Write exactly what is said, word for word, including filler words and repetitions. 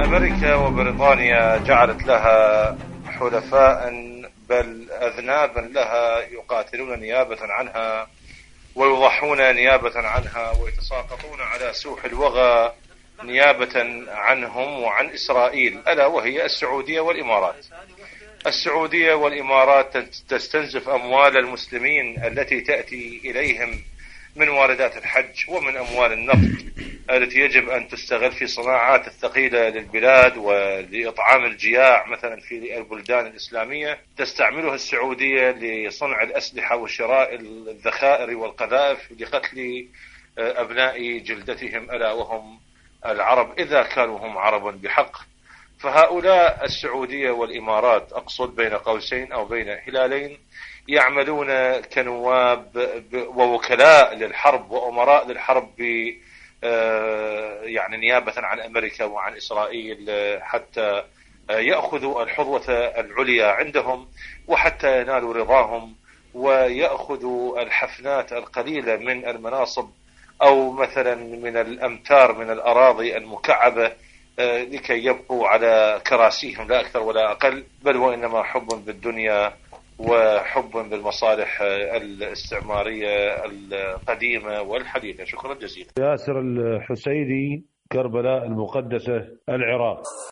أمريكا وبريطانيا جعلت لها حلفاء بل أذنابا لها يقاتلون نيابة عنها ويضحون نيابة عنها ويتساقطون على سوح الوغى نيابة عنهم وعن إسرائيل، ألا وهي السعودية والإمارات. السعودية والإمارات تستنزف أموال المسلمين التي تأتي إليهم من واردات الحج ومن أموال النفط التي يجب أن تستغل في صناعات الثقيلة للبلاد ولإطعام الجياع مثلا في البلدان الإسلامية. تستعملها السعودية لصنع الأسلحة وشراء الذخائر والقذائف لقتل أبناء جلدتهم ألا وهم العرب إذا كانوا هم عربا بحق. فهؤلاء السعودية والإمارات أقصد بين قوسين أو بين هلالين يعملون كنواب ووكلاء للحرب وأمراء للحرب ب يعني نيابة عن أمريكا وعن إسرائيل حتى يأخذوا الحظوة العليا عندهم وحتى ينالوا رضاهم ويأخذوا الحفنات القليلة من المناصب أو مثلا من الأمتار من الأراضي المكعبة لكي يبقوا على كراسيهم لا أكثر ولا أقل، بل وإنما حب بالدنيا وحب بالمصالح الاستعمارية القديمة والحديثة. شكرا جزيلا. ياسر الحسيني، كربلاء المقدسة، العراق.